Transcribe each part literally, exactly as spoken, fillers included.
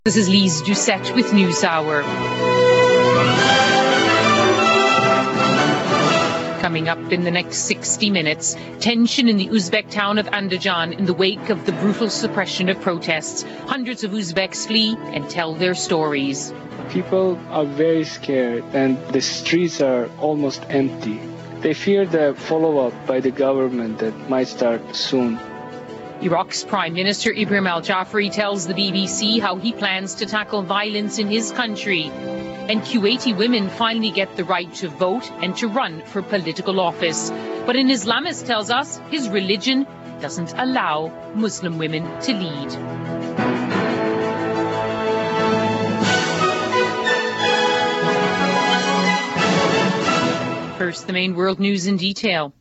This is Lise Doucette with NewsHour. Coming up in the next sixty minutes, tension in the Uzbek town of Andijan in the wake of the brutal suppression of protests. Hundreds of Uzbeks flee and tell their stories. People are very scared and the streets are almost empty. They fear the follow-up by the government that might start soon. Iraq's Prime Minister Ibrahim al-Jafari tells the B B C how he plans to tackle violence in his country. And Kuwaiti women finally get the right to vote and to run for political office. But an Islamist tells us his religion doesn't allow Muslim women to lead. First, the main world news in detail.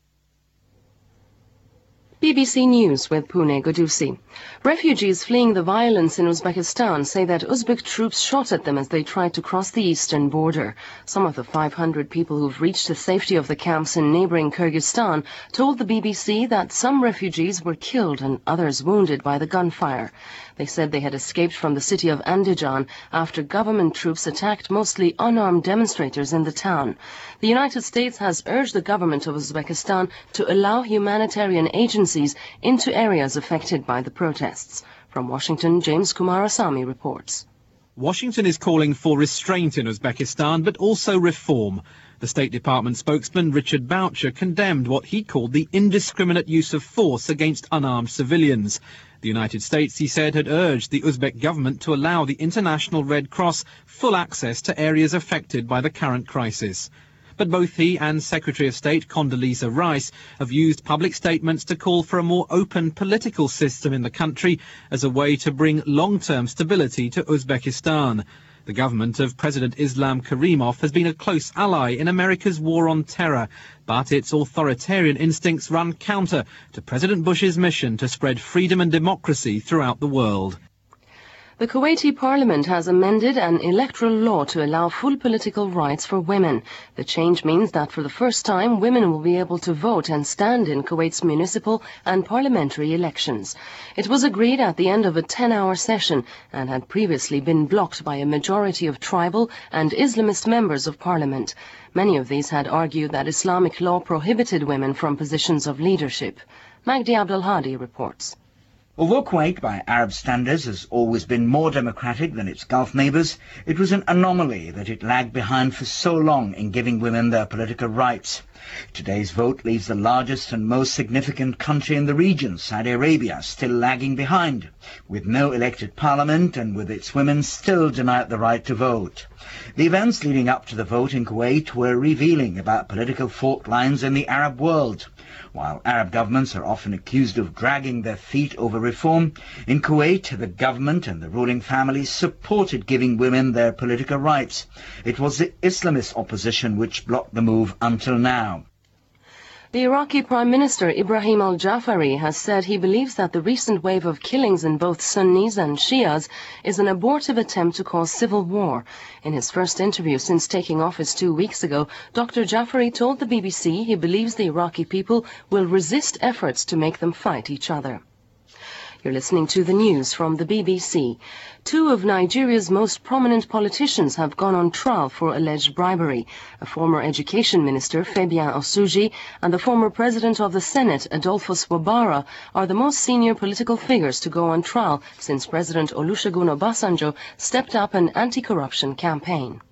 B B C News with Pune Godusi. Refugees fleeing the violence in Uzbekistan say that Uzbek troops shot at them as they tried to cross the eastern border. Some of the five hundred people who've reached the safety of the camps in neighboring Kyrgyzstan told the B B C that some refugees were killed and others wounded by the gunfire. They said they had escaped from the city of Andijan after government troops attacked mostly unarmed demonstrators in the town. The United States has urged the government of Uzbekistan to allow humanitarian agencies into areas affected by the protests. From Washington, James Kumarasamy reports. Washington is calling for restraint in Uzbekistan, but also reform. The State Department spokesman Richard Boucher condemned what he called the indiscriminate use of force against unarmed civilians. The United States, he said, had urged the Uzbek government to allow the International Red Cross full access to areas affected by the current crisis. But both he and Secretary of State Condoleezza Rice have used public statements to call for a more open political system in the country as a way to bring long-term stability to Uzbekistan. The government of President Islam Karimov has been a close ally in America's war on terror, but its authoritarian instincts run counter to President Bush's mission to spread freedom and democracy throughout the world. The Kuwaiti parliament has amended an electoral law to allow full political rights for women. The change means that for the first time, women will be able to vote and stand in Kuwait's municipal and parliamentary elections. It was agreed at the end of a ten-hour session and had previously been blocked by a majority of tribal and Islamist members of parliament. Many of these had argued that Islamic law prohibited women from positions of leadership. Magdi Abdelhadi reports. Although Kuwait, by Arab standards, has always been more democratic than its Gulf neighbours, it was an anomaly that it lagged behind for so long in giving women their political rights. Today's vote leaves the largest and most significant country in the region, Saudi Arabia, still lagging behind, with no elected parliament and with its women still denied the right to vote. The events leading up to the vote in Kuwait were revealing about political fault lines in the Arab world. While Arab governments are often accused of dragging their feet over reform, in Kuwait the government and the ruling families supported giving women their political rights. It was the Islamist opposition which blocked the move until now. The Iraqi Prime Minister Ibrahim al-Jafari has said he believes that the recent wave of killings in both Sunnis and Shias is an abortive attempt to cause civil war. In his first interview since taking office two weeks ago, Doctor Jafari told the B B C he believes the Iraqi people will resist efforts to make them fight each other. You're listening to the news from the B B C. Two of Nigeria's most prominent politicians have gone on trial for alleged bribery. A former education minister, Fabian Osuji, and the former president of the Senate, Adolphus Wabara, are the most senior political figures to go on trial since President Olusegun Obasanjo stepped up an anti-corruption campaign.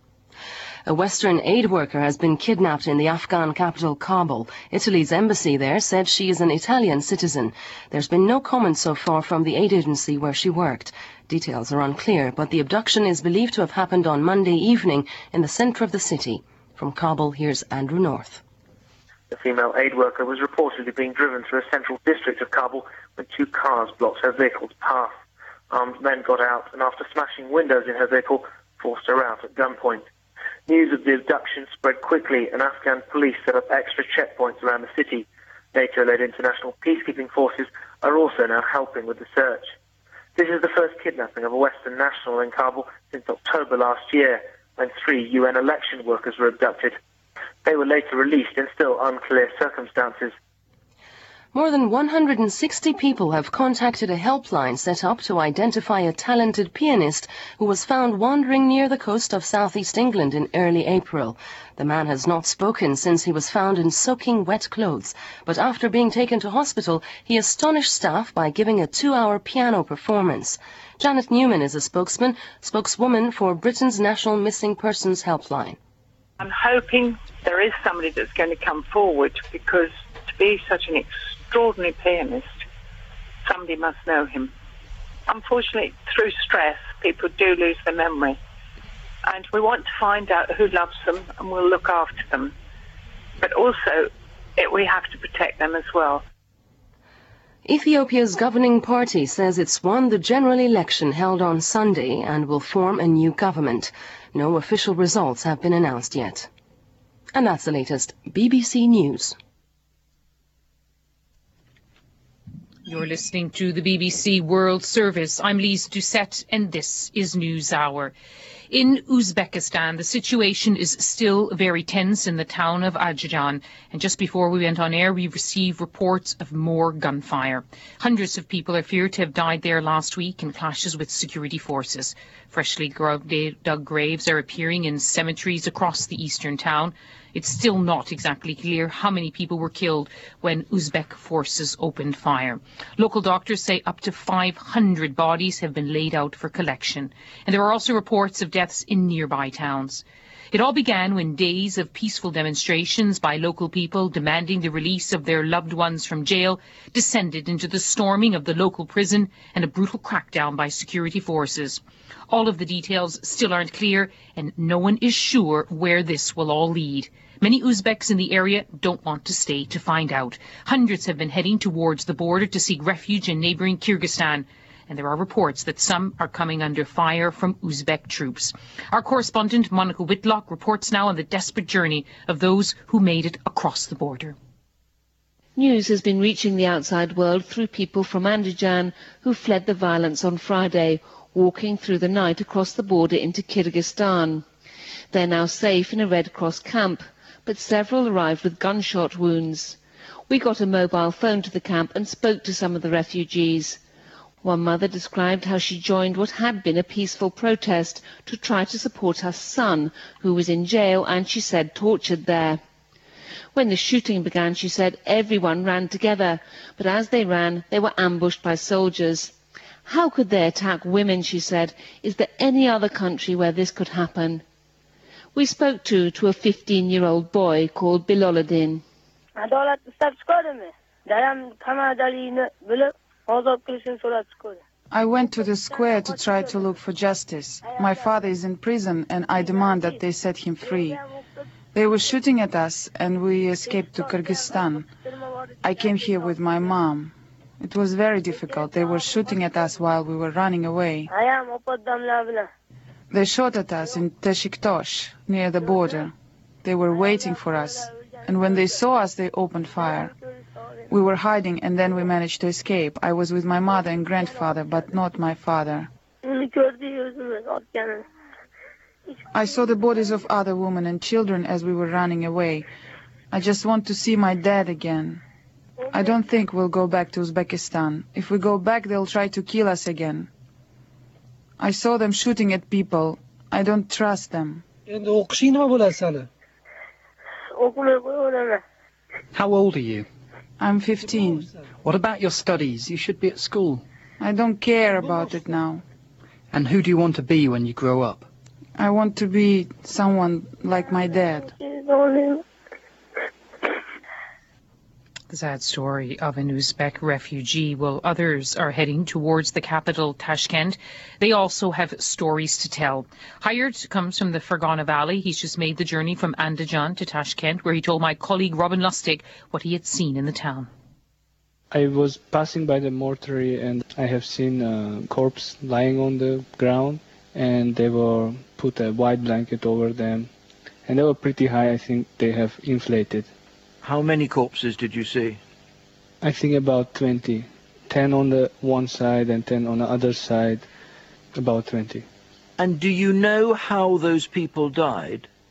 A Western aid worker has been kidnapped in the Afghan capital Kabul. Italy's embassy there said she is an Italian citizen. There's been no comment so far from the aid agency where she worked. Details are unclear, but the abduction is believed to have happened on Monday evening in the centre of the city. From Kabul, here's Andrew North. The female aid worker was reportedly being driven through a central district of Kabul when two cars blocked her vehicle's path. Armed men got out and, after smashing windows in her vehicle, forced her out at gunpoint. News of the abduction spread quickly, and Afghan police set up extra checkpoints around the city. NATO-led international peacekeeping forces are also now helping with the search. This is the first kidnapping of a Western national in Kabul since October last year, when three U N election workers were abducted. They were later released in still unclear circumstances. More than one hundred sixty people have contacted a helpline set up to identify a talented pianist who was found wandering near the coast of southeast England in early April. The man has not spoken since he was found in soaking wet clothes, but after being taken to hospital, he astonished staff by giving a two-hour piano performance. Janet Newman is a spokesman, spokeswoman for Britain's National Missing Persons Helpline. I'm hoping there is somebody that's going to come forward, because to be such an extraordinary pianist, somebody must know him. Unfortunately, through stress, people do lose their memory. And we want to find out who loves them, and we'll look after them. But also, it, we have to protect them as well. Ethiopia's governing party says it's won the general election held on Sunday and will form a new government. No official results have been announced yet. And that's the latest B B C News. You're listening to the B B C World Service. I'm Lise Doucette, and this is News Hour. In Uzbekistan, the situation is still very tense in the town of Ajajan. And just before we went on air, we received reports of more gunfire. Hundreds of people are feared to have died there last week in clashes with security forces. Freshly dug graves are appearing in cemeteries across the eastern town. It's still not exactly clear how many people were killed when Uzbek forces opened fire. Local doctors say up to five hundred bodies have been laid out for collection. And there are also reports of deaths in nearby towns. It all began when days of peaceful demonstrations by local people demanding the release of their loved ones from jail descended into the storming of the local prison and a brutal crackdown by security forces. All of the details still aren't clear, and no one is sure where this will all lead. Many Uzbeks in the area don't want to stay to find out. Hundreds have been heading towards the border to seek refuge in neighbouring Kyrgyzstan. And there are reports that some are coming under fire from Uzbek troops. Our correspondent, Monica Whitlock, reports now on the desperate journey of those who made it across the border. News has been reaching the outside world through people from Andijan who fled the violence on Friday, walking through the night across the border into Kyrgyzstan. They're now safe in a Red Cross camp, but several arrived with gunshot wounds. We got a mobile phone to the camp and spoke to some of the refugees. One mother described how she joined what had been a peaceful protest to try to support her son, who was in jail and, she said, tortured there. When the shooting began, she said, everyone ran together, but as they ran, they were ambushed by soldiers. How could they attack women, she said? Is there any other country where this could happen? We spoke to, to a fifteen-year-old boy called Biloluddin. I went to the square to try to look for justice. My father is in prison and I demand that they set him free. They were shooting at us and we escaped to Kyrgyzstan. I came here with my mom. It was very difficult. They were shooting at us while we were running away. They shot at us in Teshiktosh, near the border. They were waiting for us, and when they saw us, they opened fire. We were hiding, and then we managed to escape. I was with my mother and grandfather, but not my father. I saw the bodies of other women and children as we were running away. I just want to see my dad again. I don't think we'll go back to Uzbekistan. If we go back, they'll try to kill us again. I saw them shooting at people. I don't trust them. How old are you? I'm fifteen. What about your studies? You should be at school. I don't care about it now. And who do you want to be when you grow up? I want to be someone like my dad. The sad story of an Uzbek refugee, while others are heading towards the capital, Tashkent. They also have stories to tell. Hired comes from the Fergana Valley. He's just made the journey from Andijan to Tashkent, where he told my colleague Robin Lustig what he had seen in the town. I was passing by the mortuary and I have seen a corpse lying on the ground, and they were put a white blanket over them, and they were pretty high. I think they have inflated. How many corpses did you see? I think about twenty. ten on the one side and ten on the other side, about twenty. And do you know how those people died?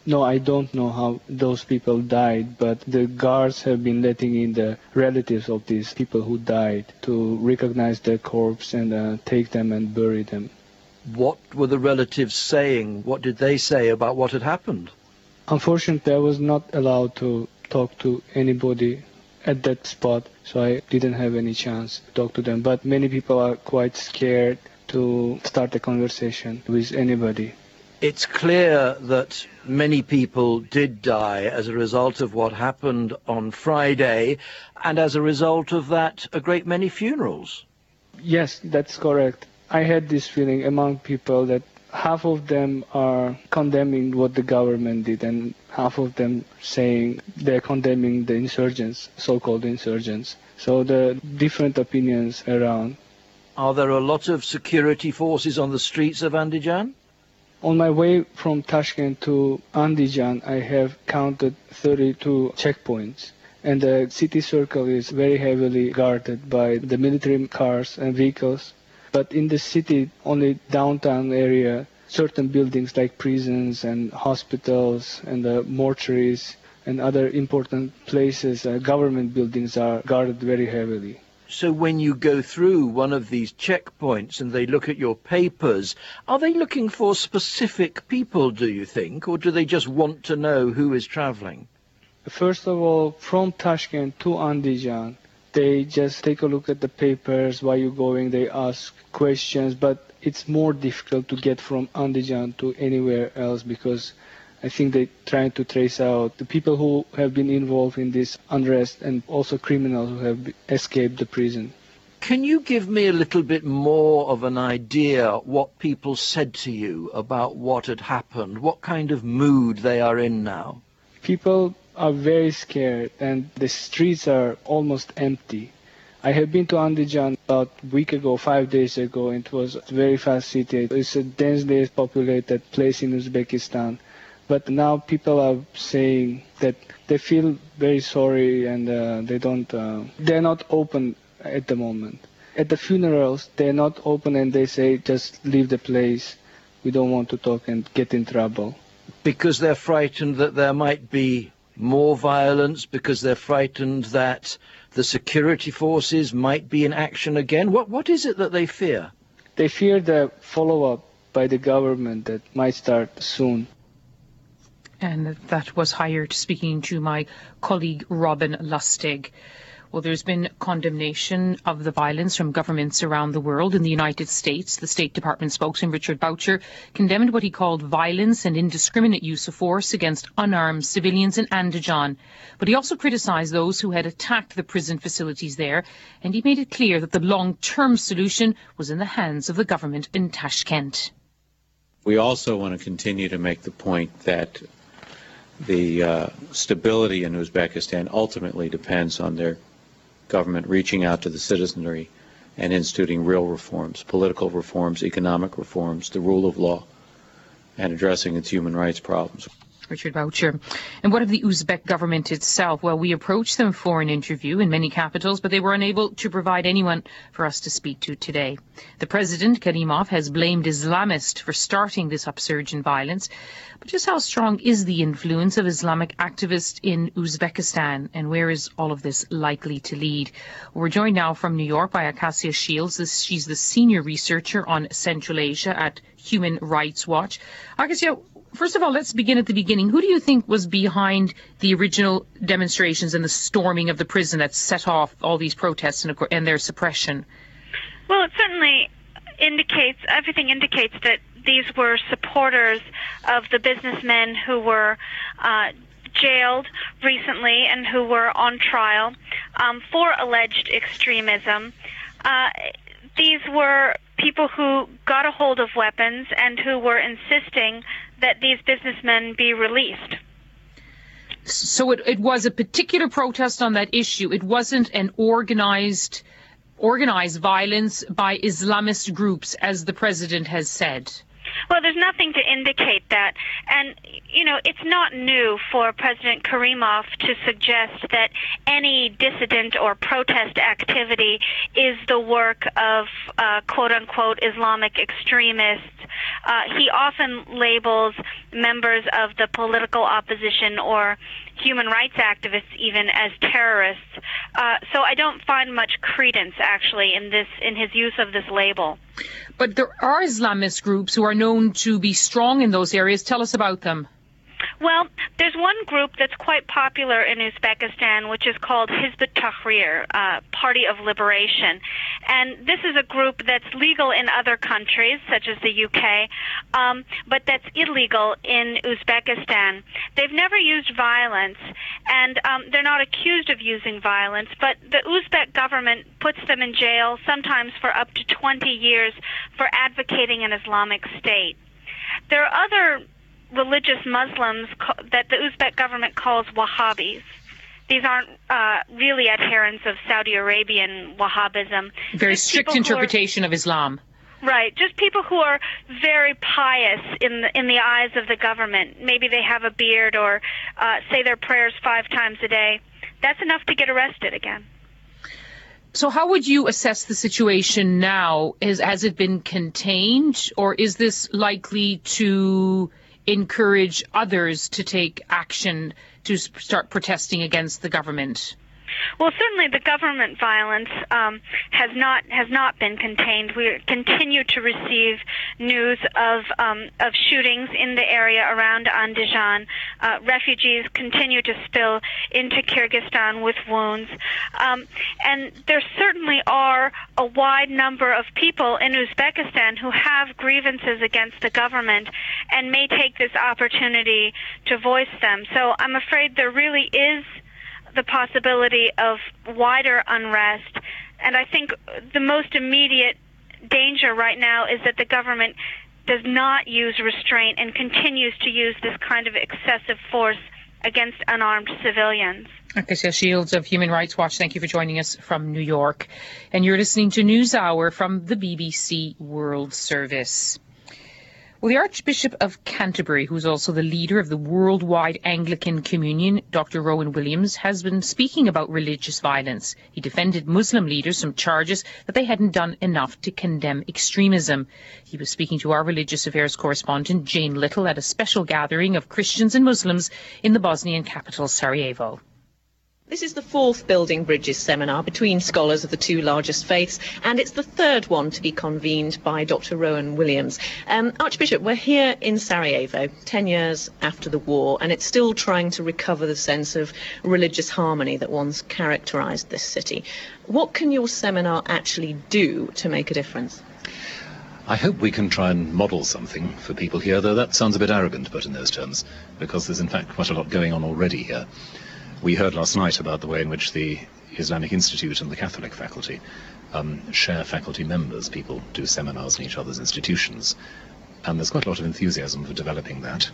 No, I don't know how those people died, but the guards have been letting in the relatives of these people who died to recognize their corpse and uh, take them and bury them. What were the relatives saying? What did they say about what had happened? Unfortunately, I was not allowed to talk to anybody at that spot, so I didn't have any chance to talk to them. But many people are quite scared to start a conversation with anybody. It's clear that many people did die as a result of what happened on Friday, and as a result of that, a great many funerals. Yes, that's correct. I had this feeling among people that half of them are condemning what the government did, and half of them saying they're condemning the insurgents, so-called insurgents. So the different opinions around. Are there a lot of security forces on the streets of Andijan? On my way from Tashkent to Andijan, I have counted thirty-two checkpoints, and the city circle is very heavily guarded by the military cars and vehicles. But in the city, only downtown area, certain buildings like prisons and hospitals and the mortuaries and other important places, uh, government buildings are guarded very heavily. So when you go through one of these checkpoints and they look at your papers, are they looking for specific people, do you think, or do they just want to know who is traveling? First of all, from Tashkent to Andijan, they just take a look at the papers, why you're going, they ask questions, but it's more difficult to get from Andijan to anywhere else because I think they're trying to trace out the people who have been involved in this unrest and also criminals who have escaped the prison. Can you give me a little bit more of an idea what people said to you about what had happened, what kind of mood they are in now? People are very scared and the streets are almost empty. I have been to Andijan about a week ago, five days ago, and it was a very fast city. It's a densely populated place in Uzbekistan. But now people are saying that they feel very sorry and uh, they don't, uh, they're not open at the moment. At the funerals, they're not open and they say, just leave the place. We don't want to talk and get in trouble. Because they're frightened that there might be more violence, because they're frightened that the security forces might be in action again. What, what is it that they fear? They fear the follow-up by the government that might start soon. And that was Hired speaking to my colleague Robin Lustig. Well, there's been condemnation of the violence from governments around the world. In the United States, the State Department spokesman Richard Boucher condemned what he called violence and indiscriminate use of force against unarmed civilians in Andijan. But he also criticised those who had attacked the prison facilities there, and he made it clear that the long-term solution was in the hands of the government in Tashkent. We also want to continue to make the point that the uh, stability in Uzbekistan ultimately depends on their government reaching out to the citizenry and instituting real reforms, political reforms, economic reforms, the rule of law, and addressing its human rights problems. Richard Boucher. And what of the Uzbek government itself? Well, we approached them for an interview in many capitals, but they were unable to provide anyone for us to speak to today. The president, Karimov, has blamed Islamists for starting this upsurge in violence. But just how strong is the influence of Islamic activists in Uzbekistan, and where is all of this likely to lead? We're joined now from New York by Acacia Shields. She's the senior researcher on Central Asia at Human Rights Watch. Acacia, first of all, let's begin at the beginning. Who do you think was behind the original demonstrations and the storming of the prison that set off all these protests and, and their suppression? Well, it certainly indicates, everything indicates that these were supporters of the businessmen who were uh, jailed recently and who were on trial um, for alleged extremism. Uh, these were people who got a hold of weapons and who were insisting that these businessmen be released. So it, it was a particular protest on that issue. It wasn't an organized organized violence by Islamist groups, as the president has said. Well, there's nothing to indicate that. And, you know, it's not new for President Karimov to suggest that any dissident or protest activity is the work of uh, quote-unquote Islamic extremists. Uh, he often labels members of the political opposition or human rights activists even as terrorists. Uh, so I don't find much credence, actually, in this in his use of this label. But there are Islamist groups who are known to be strong in those areas. Tell us about them. Well, there's one group that's quite popular in Uzbekistan, which is called Hizb ut-Tahrir, uh, Party of Liberation. And this is a group that's legal in other countries, such as the U K, um, but that's illegal in Uzbekistan. They've never used violence, and um, they're not accused of using violence, but the Uzbek government puts them in jail, sometimes for up to twenty years, for advocating an Islamic State. There are other religious Muslims that the Uzbek government calls Wahhabis. These aren't uh, really adherents of Saudi Arabian Wahhabism. Very Just strict interpretation are, of Islam. Right, just people who are very pious in the, in the eyes of the government. Maybe they have a beard or uh, say their prayers five times a day. That's enough to get arrested again. So how would you assess the situation now? Is, has it been contained, or is this likely to encourage others to take action to start protesting against the government? Well, certainly the government violence um, has not has not been contained. We continue to receive news of um, of shootings in the area around Andijan. Uh, refugees continue to spill into Kyrgyzstan with wounds, um, and there certainly are a wide number of people in Uzbekistan who have grievances against the government and may take this opportunity to voice them. So I'm afraid there really is the possibility of wider unrest, and I think the most immediate danger right now is that the government does not use restraint and continues to use this kind of excessive force against unarmed civilians. Acacia Shields of Human Rights Watch, thank you for joining us from New York. And you're listening to NewsHour from the B B C World Service. Well, the Archbishop of Canterbury, who's also the leader of the Worldwide Anglican Communion, Doctor Rowan Williams, has been speaking about religious violence. He defended Muslim leaders from charges that they hadn't done enough to condemn extremism. He was speaking to our religious affairs correspondent, Jane Little, at a special gathering of Christians and Muslims in the Bosnian capital, Sarajevo. This is the fourth Building Bridges seminar between scholars of the two largest faiths, and it's the third one to be convened by Doctor Rowan Williams. Um, Archbishop, we're here in Sarajevo, ten years after the war, and it's still trying to recover the sense of religious harmony that once characterised this city. What can your seminar actually do to make a difference? I hope we can try and model something for people here, though that sounds a bit arrogant to put in those terms, because there's in fact quite a lot going on already here. We heard last night about the way in which the Islamic Institute and the Catholic faculty um, share faculty members. People do seminars in each other's institutions, and there's quite a lot of enthusiasm for developing that.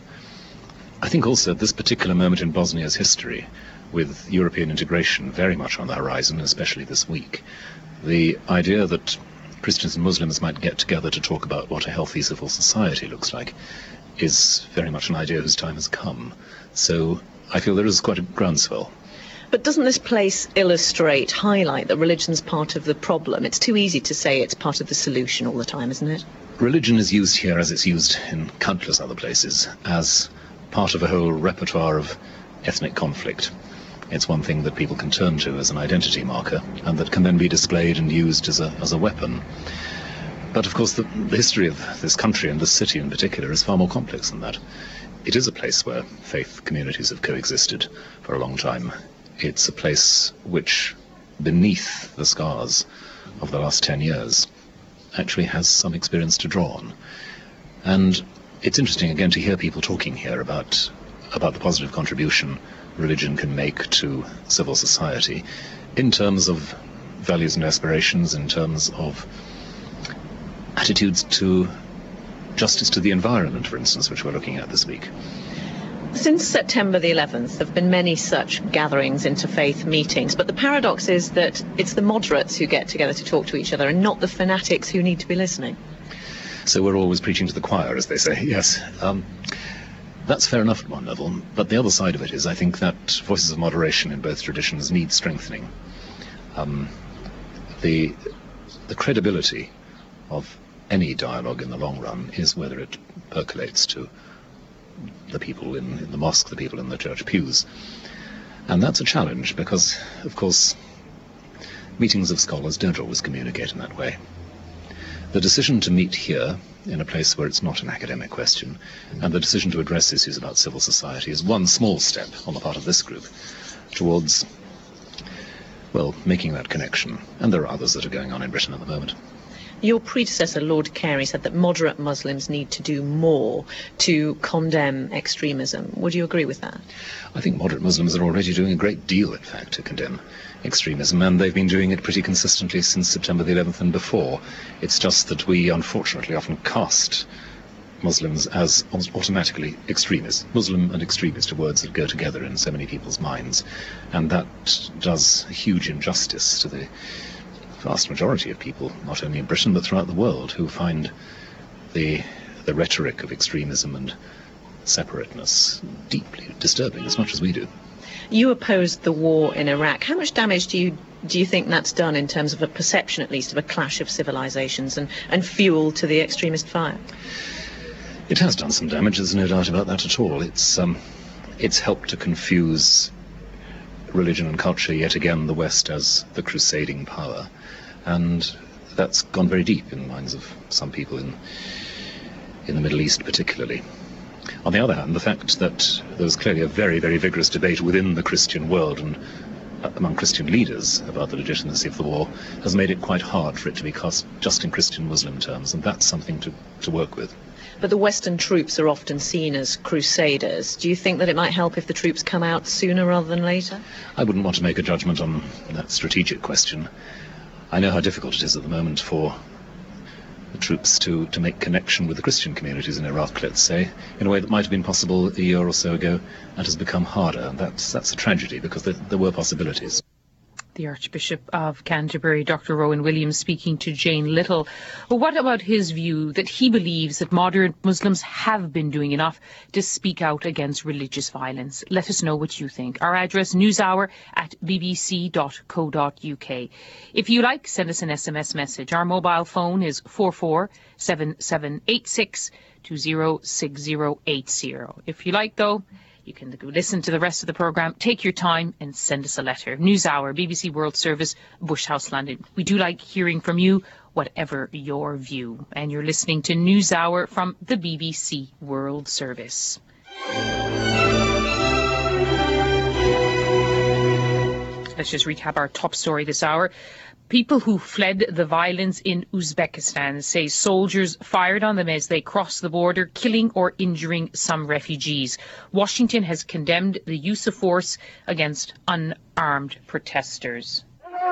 I think also at this particular moment in Bosnia's history, with European integration very much on the horizon, especially this week, the idea that Christians and Muslims might get together to talk about what a healthy civil society looks like is very much an idea whose time has come. So I feel there is quite a groundswell. But doesn't this place illustrate, highlight that religion's part of the problem? It's too easy to say it's part of the solution all the time, isn't it? Religion is used here, as it's used in countless other places, as part of a whole repertoire of ethnic conflict. It's one thing that people can turn to as an identity marker, and that can then be displayed and used as a, as a weapon. But of course the, the history of this country and this city in particular is far more complex than that. It is a place where faith communities have coexisted for a long time. It's a place which, beneath the scars of the last ten years, actually has some experience to draw on. And it's interesting again to hear people talking here about, about the positive contribution religion can make to civil society in terms of values and aspirations, in terms of attitudes to justice to the environment, for instance, which we're looking at this week. Since September the eleventh, there have been many such gatherings, interfaith meetings, but the paradox is that it's the moderates who get together to talk to each other and not the fanatics who need to be listening. So we're always preaching to the choir, as they say, yes. Um, that's fair enough at one level, but the other side of it is I think that voices of moderation in both traditions need strengthening. Um, the, the credibility of any dialogue in the long run is whether it percolates to the people in, in the mosque, the people in the church pews. And that's a challenge because, of course, meetings of scholars don't always communicate in that way. The decision to meet here, in a place where it's not an academic question, and the decision to address issues about civil society is one small step on the part of this group towards, well, making that connection. And there are others that are going on in Britain at the moment. Your predecessor, Lord Carey, said that moderate Muslims need to do more to condemn extremism. Would you agree with that? I think moderate Muslims are already doing a great deal, in fact, to condemn extremism, and they've been doing it pretty consistently since September the eleventh and before. It's just that we, unfortunately, often cast Muslims as automatically extremists. Muslim and extremist are words that go together in so many people's minds, and that does a huge injustice to the vast majority of people, not only in Britain but throughout the world, who find the the rhetoric of extremism and separateness deeply disturbing, as much as we do. You opposed the war in Iraq. How much damage do you do you think that's done in terms of a perception, at least, of a clash of civilizations and, and fuel to the extremist fire? It has done some damage, there's no doubt about that at all. It's um, it's helped to confuse religion and culture, yet again the West as the crusading power, and that's gone very deep in the minds of some people in in the Middle East particularly. On the other hand, the fact that there was clearly a very, very vigorous debate within the Christian world and among Christian leaders about the legitimacy of the war has made it quite hard for it to be cast just in Christian-Muslim terms, and that's something to, to work with. But the Western troops are often seen as crusaders. Do you think that it might help if the troops come out sooner rather than later? I wouldn't want to make a judgment on that strategic question. I know how difficult it is at the moment for the troops to, to make connection with the Christian communities in Iraq, let's say, in a way that might have been possible a year or so ago and has become harder. And that's, that's a tragedy because there, there were possibilities. The Archbishop of Canterbury, Doctor Rowan Williams, speaking to Jane Little. But what about his view that he believes that moderate Muslims have been doing enough to speak out against religious violence? Let us know what you think. Our address, newshour at b b c dot co dot u k. If you like, send us an S M S message. Our mobile phone is four four seven seven eight six two zero six zero eight zero. If you like, though, you can listen to the rest of the programme, take your time and send us a letter. NewsHour, B B C World Service, Bush House, London. We do like hearing from you, whatever your view. And you're listening to NewsHour from the B B C World Service. Let's just recap our top story this hour. People who fled the violence in Uzbekistan say soldiers fired on them as they crossed the border, killing or injuring some refugees. Washington has condemned the use of force against unarmed protesters.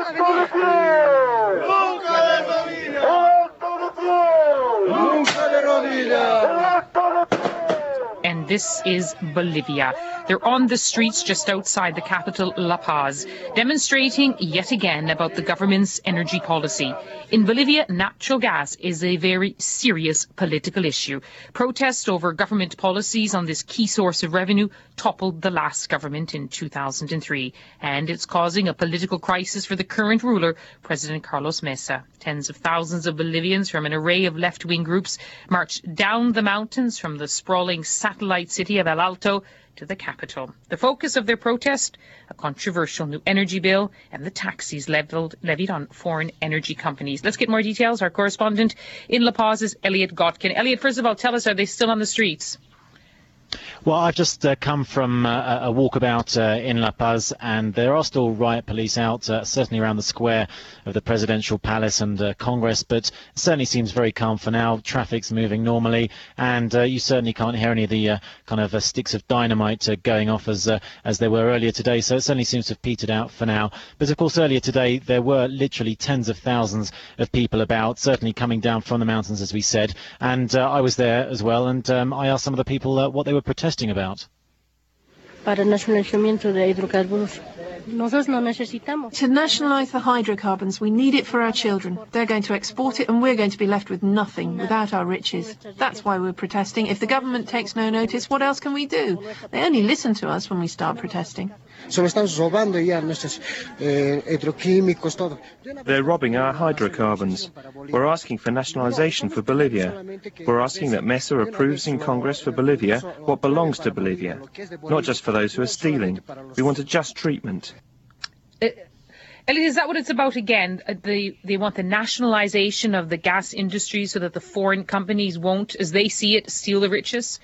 And this is Bolivia. They're on the streets just outside the capital, La Paz, demonstrating yet again about the government's energy policy. In Bolivia, natural gas is a very serious political issue. Protest over government policies on this key source of revenue toppled the last government in two thousand three, and it's causing a political crisis for the current ruler, President Carlos Mesa. Tens of thousands of Bolivians from an array of left-wing groups marched down the mountains from the sprawling satellite city of El Alto to the capital. The focus of their protest, a controversial new energy bill and the taxes leveled, levied on foreign energy companies. Let's get more details. Our correspondent in La Paz is Elliot Godkin. Elliot, first of all, tell us, are they still on the streets? Well, I've just uh, come from uh, a walkabout uh, in La Paz, and there are still riot police out, uh, certainly around the square of the presidential palace and uh, Congress, but it certainly seems very calm for now. Traffic's moving normally, and uh, you certainly can't hear any of the uh, kind of uh, sticks of dynamite uh, going off as uh, as there were earlier today, so it certainly seems to have petered out for now. But of course, earlier today, there were literally tens of thousands of people about, certainly coming down from the mountains, as we said, and uh, I was there as well, and um, I asked some of the people uh, what they were protesting about. Para nacionalizamiento de hidrocarburos. To nationalise the hydrocarbons, we need it for our children. They're going to export it and we're going to be left with nothing, without our riches. That's why we're protesting. If the government takes no notice, what else can we do? They only listen to us when we start protesting. They're robbing our hydrocarbons. We're asking for nationalisation for Bolivia. We're asking that Mesa approves in Congress for Bolivia what belongs to Bolivia, not just for those who are stealing. We want a just treatment. Uh, Elliot, is that what it's about again? Uh, they, they want the nationalisation of the gas industry so that the foreign companies won't, as they see it, steal the riches?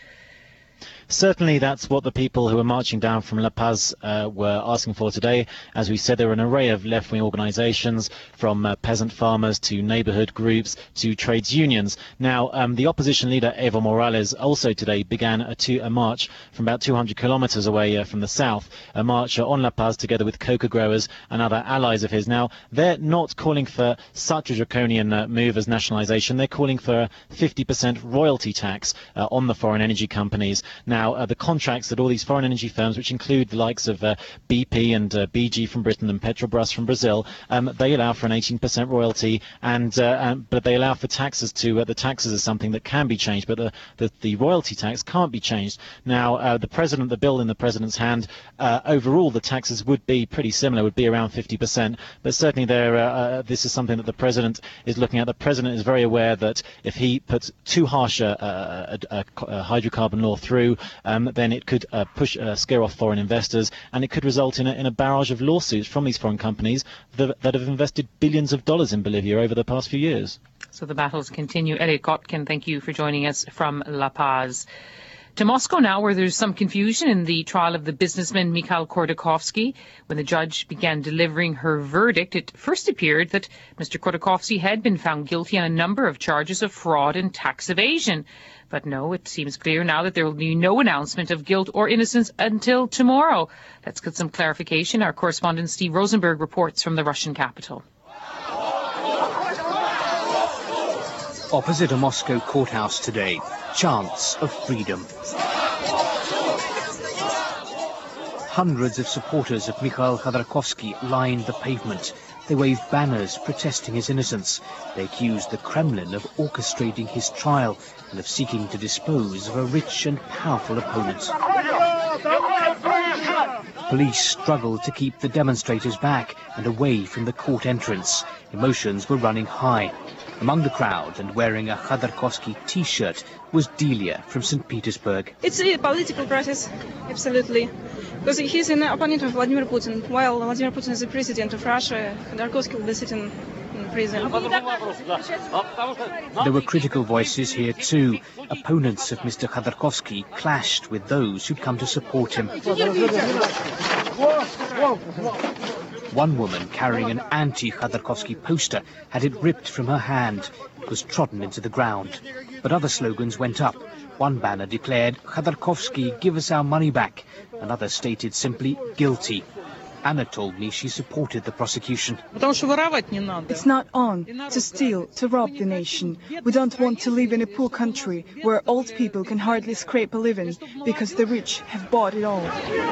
Certainly that's what the people who are marching down from La Paz uh, were asking for today. As we said, there are an array of left-wing organisations, from uh, peasant farmers to neighbourhood groups to trades unions. Now, um, the opposition leader Evo Morales also today began a, two, a march from about two hundred kilometres away uh, from the south, a march uh, on La Paz together with coca growers and other allies of his. Now, they're not calling for such a draconian uh, move as nationalisation. They're calling for a fifty percent royalty tax uh, on the foreign energy companies. Now, Now, uh, the contracts that all these foreign energy firms, which include the likes of uh, B P and uh, B G from Britain and Petrobras from Brazil, um, they allow for an eighteen percent royalty, and uh, um, but they allow for taxes to, uh, the taxes are something that can be changed, but the, the, the royalty tax can't be changed. Now, uh, the president, the bill in the president's hand, uh, overall the taxes would be pretty similar, would be around fifty percent, but certainly there, uh, uh, this is something that the president is looking at. The president is very aware that if he puts too harsh a, a, a, a hydrocarbon law through, Um, then it could uh, push, uh, scare off foreign investors, and it could result in a, in a barrage of lawsuits from these foreign companies that, that have invested billions of dollars in Bolivia over the past few years. So the battles continue. Elliot Kotkin, thank you for joining us from La Paz. To Moscow now, where there's some confusion in the trial of the businessman Mikhail Khodorkovsky. When the judge began delivering her verdict, it first appeared that Mister Khodorkovsky had been found guilty on a number of charges of fraud and tax evasion. But no, it seems clear now that there will be no announcement of guilt or innocence until tomorrow. Let's get some clarification. Our correspondent Steve Rosenberg reports from the Russian capital. Opposite a Moscow courthouse today, chants of freedom. Hundreds of supporters of Mikhail Khodorkovsky lined the pavement. They waved banners protesting his innocence. They accused the Kremlin of orchestrating his trial and of seeking to dispose of a rich and powerful opponent. Police struggled to keep the demonstrators back and away from the court entrance. Emotions were running high. Among the crowd and wearing a Khodorkovsky t-shirt was Delia from Saint Petersburg. It's a political process, absolutely. Because he's an opponent of Vladimir Putin. While Vladimir Putin is the president of Russia, Khodorkovsky will be sitting in prison. There were critical voices here too. Opponents of Mister Khodorkovsky clashed with those who'd come to support him. One woman carrying an anti-Khodorkovsky poster had it ripped from her hand. It was trodden into the ground. But other slogans went up. One banner declared, "Khodorkovsky, give us our money back." Another stated simply, "Guilty." Anna told me she supported the prosecution. It's not on to steal, to rob the nation. We don't want to live in a poor country where old people can hardly scrape a living because the rich have bought it all.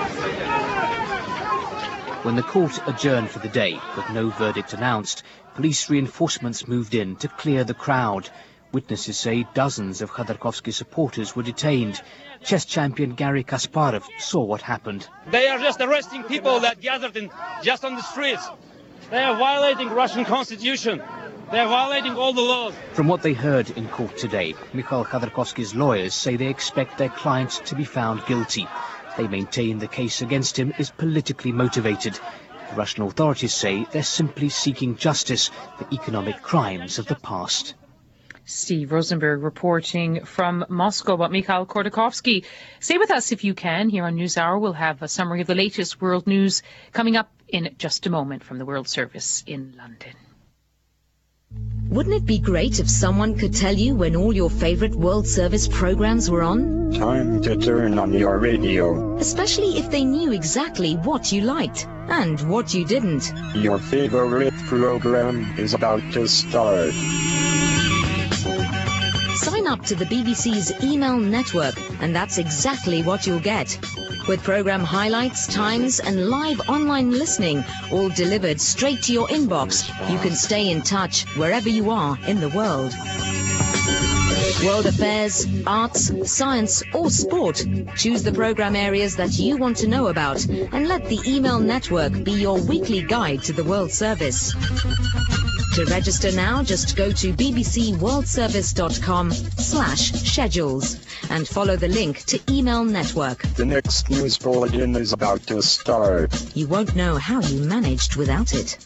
When the court adjourned for the day, with no verdict announced, police reinforcements moved in to clear the crowd. Witnesses say dozens of Khodorkovsky supporters were detained. Chess champion Garry Kasparov saw what happened. They are just arresting people that gathered in just on the streets. They are violating Russian constitution. They are violating all the laws. From what they heard in court today, Mikhail Khodorkovsky's lawyers say they expect their client to be found guilty. They maintain the case against him is politically motivated. The Russian authorities say they're simply seeking justice for economic crimes of the past. Steve Rosenberg reporting from Moscow about Mikhail Khodorkovsky. Stay with us if you can. Here on NewsHour, we'll have a summary of the latest world news coming up in just a moment from the World Service in London. Wouldn't it be great if someone could tell you when all your favorite World Service programs were on? Time to turn on your radio. Especially if they knew exactly what you liked and what you didn't. Your favorite program is about to start. Sign up to the B B C's email network, and that's exactly what you'll get. With program highlights, times, and live online listening, all delivered straight to your inbox, you can stay in touch wherever you are in the world. World affairs, arts, science, or sport. Choose the program areas that you want to know about, and let the email network be your weekly guide to the World Service. To register now, just go to bbcworldservice.com slash schedules and follow the link to Email Network. The next news bulletin is about to start. You won't know how you managed without it.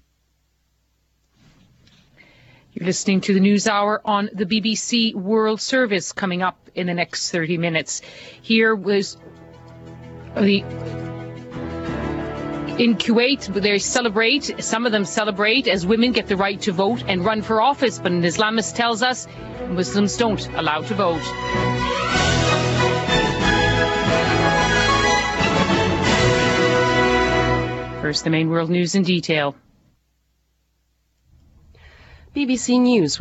You're listening to the News Hour on the B B C World Service, coming up in the next thirty minutes. Here was the... In Kuwait, they celebrate, some of them celebrate as women get the right to vote and run for office, but an Islamist tells us Muslims don't allow to vote. First, the main world news in detail. B B C News.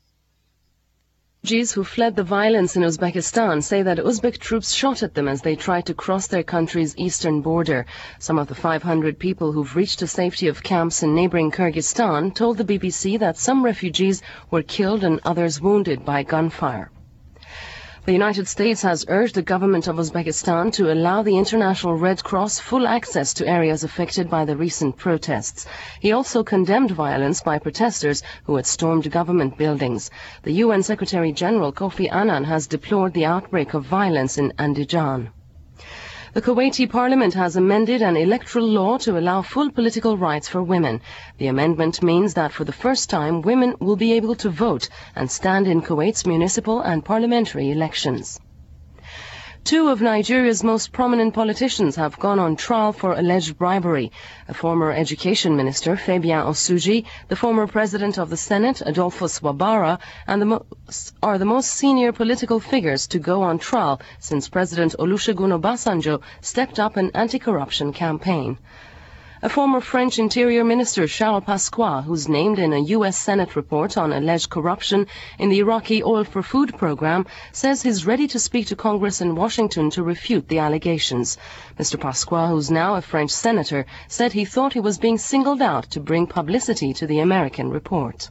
Refugees who fled the violence in Uzbekistan say that Uzbek troops shot at them as they tried to cross their country's eastern border. Some of the five hundred people who've reached the safety of camps in neighboring Kyrgyzstan told the B B C that some refugees were killed and others wounded by gunfire. The United States has urged the government of Uzbekistan to allow the International Red Cross full access to areas affected by the recent protests. He also condemned violence by protesters who had stormed government buildings. The U N Secretary General Kofi Annan has deplored the outbreak of violence in Andijan. The Kuwaiti Parliament has amended an electoral law to allow full political rights for women. The amendment means that for the first time, women will be able to vote and stand in Kuwait's municipal and parliamentary elections. Two of Nigeria's most prominent politicians have gone on trial for alleged bribery. A former education minister, Fabian Osuji, the former president of the Senate, Adolphus Wabara, and the most, are the most senior political figures to go on trial since President Olusegun Obasanjo stepped up an anti-corruption campaign. A former French Interior Minister, Charles Pasqua, who's named in a U S Senate report on alleged corruption in the Iraqi Oil for Food program, says he's ready to speak to Congress in Washington to refute the allegations. Mister Pasqua, who's now a French senator, said he thought he was being singled out to bring publicity to the American report.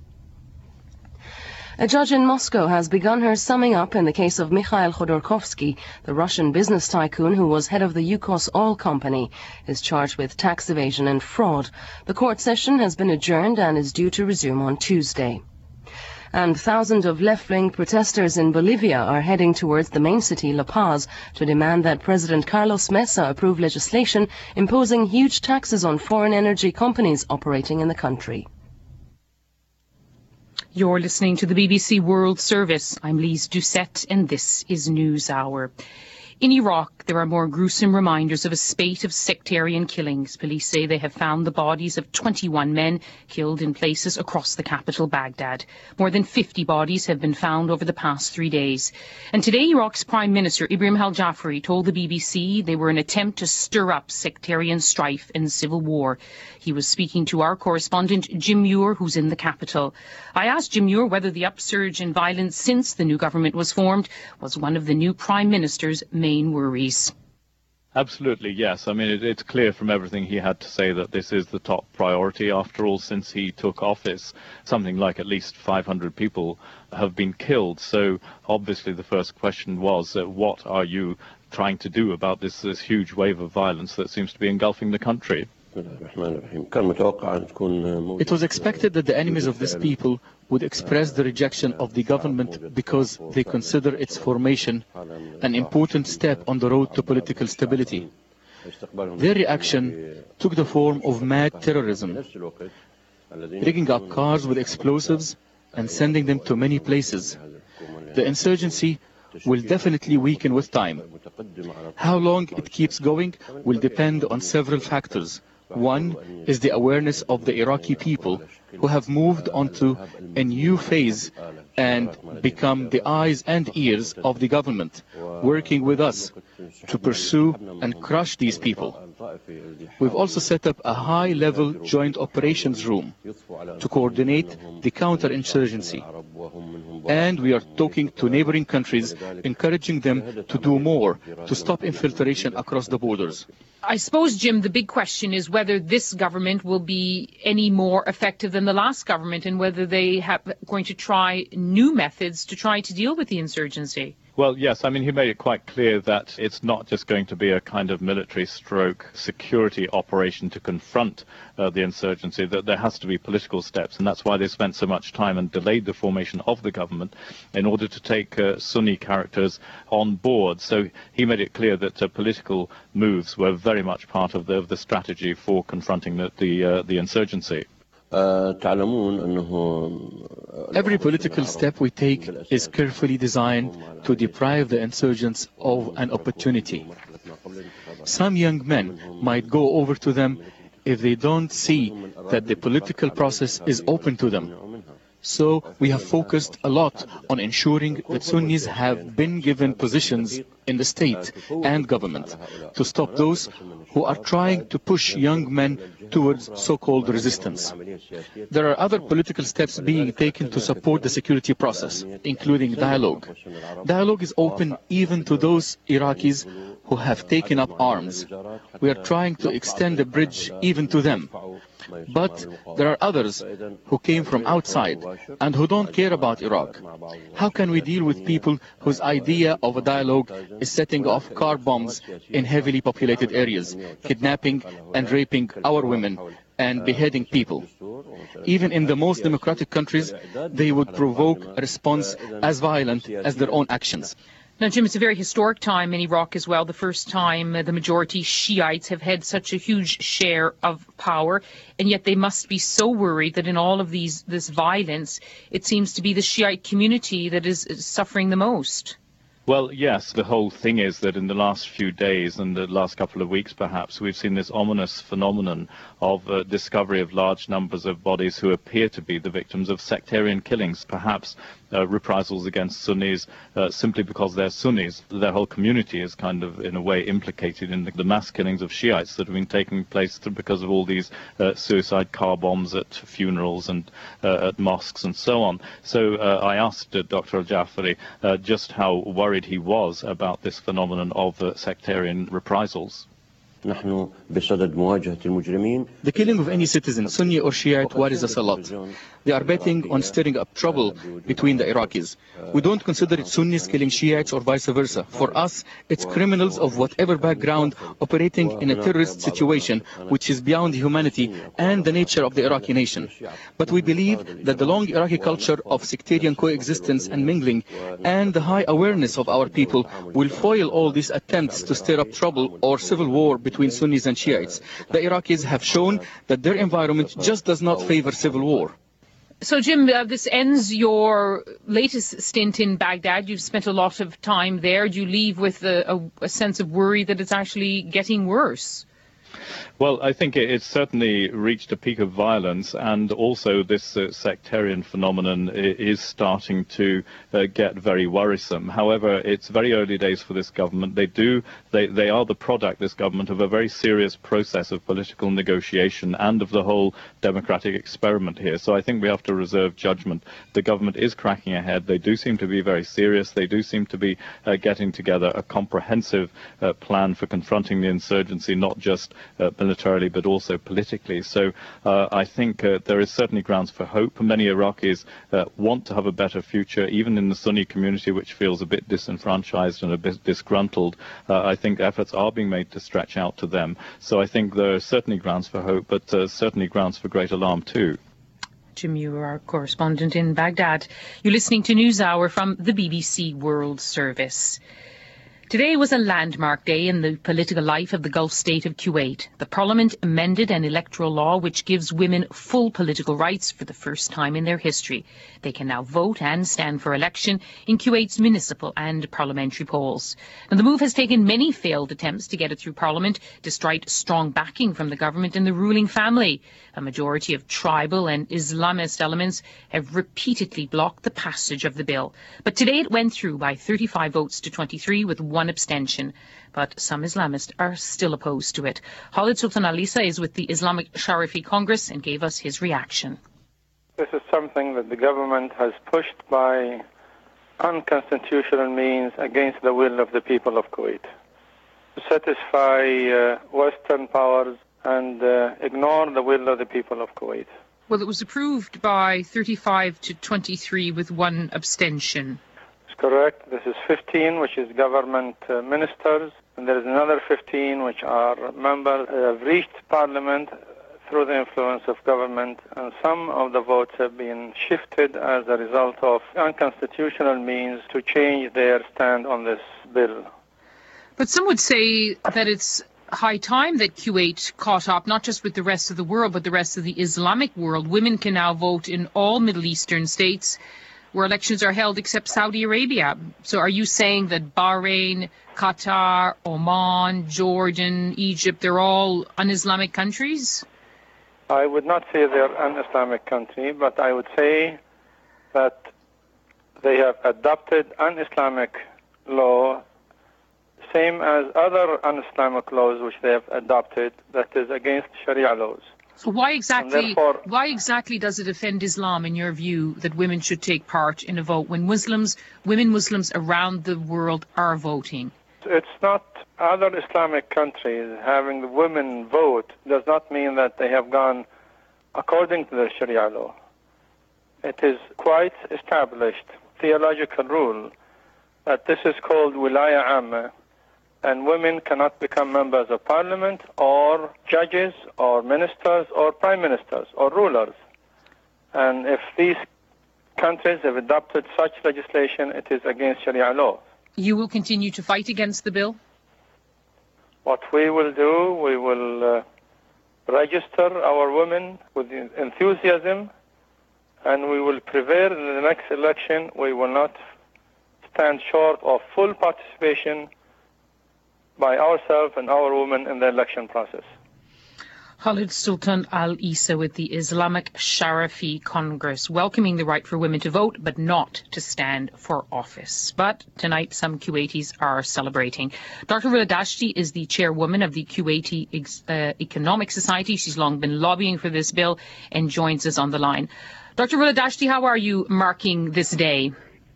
A judge in Moscow has begun her summing up in the case of Mikhail Khodorkovsky, the Russian business tycoon who was head of the Yukos Oil Company, is charged with tax evasion and fraud. The court session has been adjourned and is due to resume on Tuesday. And thousands of left-wing protesters in Bolivia are heading towards the main city, La Paz, to demand that President Carlos Mesa approve legislation imposing huge taxes on foreign energy companies operating in the country. You're listening to the B B C World Service. I'm Lise Doucette, and this is News Hour. In Iraq, there are more gruesome reminders of a spate of sectarian killings. Police say they have found the bodies of twenty-one men killed in places across the capital, Baghdad. More than fifty bodies have been found over the past three days. And today, Iraq's Prime Minister Ibrahim al-Jafari told the B B C they were an attempt to stir up sectarian strife and civil war. He was speaking to our correspondent Jim Muir, who's in the capital. I asked Jim Muir whether the upsurge in violence since the new government was formed was one of the new Prime Minister's main worries. Absolutely, yes. I mean, it, it's clear from everything he had to say that this is the top priority. After all, since he took office, something like at least five hundred people have been killed. So obviously the first question was, uh, what are you trying to do about this, this huge wave of violence that seems to be engulfing the country? It was expected that the enemies of this people would express the rejection of the government because they consider its formation an important step on the road to political stability. Their reaction took the form of mad terrorism, rigging up cars with explosives and sending them to many places. The insurgency will definitely weaken with time. How long it keeps going will depend on several factors. One is the awareness of the Iraqi people, who have moved onto a new phase and become the eyes and ears of the government, working with us to pursue and crush these people. We've also set up a high-level joint operations room to coordinate the counterinsurgency. And we are talking to neighboring countries, encouraging them to do more to stop infiltration across the borders. I suppose, Jim, the big question is whether this government will be any more effective than the last government and whether they are going to try new methods to try to deal with the insurgency. Well, yes, I mean, he made it quite clear that it's not just going to be a kind of military stroke security operation to confront uh, the insurgency, that there has to be political steps, and that's why they spent so much time and delayed the formation of the government in order to take uh, Sunni characters on board. So he made it clear that uh, political moves were very much part of the, of the strategy for confronting the, the, uh, the insurgency. Every political step we take is carefully designed to deprive the insurgents of an opportunity. Some young men might go over to them if they don't see that the political process is open to them. So we have focused a lot on ensuring that Sunnis have been given positions in the state and government to stop those who are trying to push young men towards so-called resistance. There are other political steps being taken to support the security process, including dialogue. Dialogue is open even to those Iraqis who have taken up arms. We are trying to extend the bridge even to them. But there are others who came from outside and who don't care about Iraq. How can we deal with people whose idea of a dialogue is setting off car bombs in heavily populated areas, kidnapping and raping our women, and beheading people? Even in the most democratic countries, they would provoke a response as violent as their own actions. Now, Jim, it's a very historic time in Iraq as well. The first time uh, the majority Shiites have had such a huge share of power, and yet they must be so worried that in all of these this violence, it seems to be the Shiite community that is, is suffering the most. Well, yes, the whole thing is that in the last few days and the last couple of weeks, perhaps, we've seen this ominous phenomenon of uh, discovery of large numbers of bodies who appear to be the victims of sectarian killings, perhaps uh, reprisals against Sunnis uh, simply because they're Sunnis. Their whole community is kind of, in a way, implicated in the, the mass killings of Shiites that have been taking place because of all these uh, suicide car bombs at funerals and uh, at mosques and so on. So uh, I asked uh, Doctor Al-Jafari uh, just how worried he was about this phenomenon of uh, sectarian reprisals. The killing of any citizen, Sunni or Shiite, worries us a lot. They are betting on stirring up trouble between the Iraqis. We don't consider it Sunnis killing Shiites or vice versa. For us, it's criminals of whatever background operating in a terrorist situation which is beyond humanity and the nature of the Iraqi nation. But we believe that the long Iraqi culture of sectarian coexistence and mingling and the high awareness of our people will foil all these attempts to stir up trouble or civil war between Sunnis and Shiites. The Iraqis have shown that their environment just does not favor civil war. So, Jim, uh, this ends your latest stint in Baghdad. You've spent a lot of time there. Do you leave with a, a, a sense of worry that it's actually getting worse? Well, I think it's certainly reached a peak of violence, and also this uh, sectarian phenomenon is starting to uh, get very worrisome. However, it's very early days for this government. They do, they, they are the product, this government, of a very serious process of political negotiation and of the whole democratic experiment here. So I think we have to reserve judgment. The government is cracking ahead. They do seem to be very serious. They do seem to be uh, getting together a comprehensive uh, plan for confronting the insurgency, not just uh, militarily but also politically. So uh, I think uh, there is certainly grounds for hope. Many Iraqis uh, want to have a better future, even in the Sunni community, which feels a bit disenfranchised and a bit disgruntled. Uh, I think efforts are being made to stretch out to them. So I think there are certainly grounds for hope, but uh, certainly grounds for great alarm too. Jim, you are our correspondent in Baghdad. You're listening to NewsHour from the B B C World Service. Today was a landmark day in the political life of the Gulf state of Kuwait. The parliament amended an electoral law which gives women full political rights for the first time in their history. They can now vote and stand for election in Kuwait's municipal and parliamentary polls. Now, the move has taken many failed attempts to get it through parliament, despite strong backing from the government and the ruling family. A majority of tribal and Islamist elements have repeatedly blocked the passage of the bill. But today it went through by thirty-five votes to twenty-three with one abstention. But some Islamists are still opposed to it. Khalid Sultan Alisa is with the Islamic Sharifi Congress and gave us his reaction. This is something that the government has pushed by unconstitutional means against the will of the people of Kuwait, to satisfy uh, Western powers and uh, ignore the will of the people of Kuwait. Well, it was approved by thirty-five to twenty-three with one abstention. That's correct. This is fifteen, which is government uh, ministers, and there is another fifteen, which are members who have reached parliament through the influence of government, and some of the votes have been shifted as a result of unconstitutional means to change their stand on this bill. But some would say that it's high time that Kuwait caught up, not just with the rest of the world, but the rest of the Islamic world. Women can now vote in all Middle Eastern states where elections are held except Saudi Arabia. So are you saying that Bahrain, Qatar, Oman, Jordan, Egypt, they're all un-Islamic countries? I would not say they're an Islamic country, but I would say that they have adopted an Islamic law, same as other un-Islamic laws which they have adopted, that is against Sharia laws. So why exactly, therefore, why exactly does it offend Islam, in your view, that women should take part in a vote when Muslims, women Muslims around the world are voting? It's not other Islamic countries having the women vote does not mean that they have gone according to the Sharia law. It is quite established theological rule that this is called wilaya amma, and women cannot become members of parliament or judges or ministers or prime ministers or rulers. And if these countries have adopted such legislation, it is against Sharia law. You will continue to fight against the bill? What we will do, we will uh, register our women with enthusiasm, and we will prevail in the next election. We will not stand short of full participation by ourselves and our women in the election process. Khalid Sultan Al Isa with the Islamic Sharafi Congress, welcoming the right for women to vote, but not to stand for office. But tonight, some Kuwaitis are celebrating. Doctor Rula Dashti is the chairwoman of the Kuwaiti uh, Economic Society. She's long been lobbying for this bill and joins us on the line. Doctor Rula Dashti, how are you marking this day?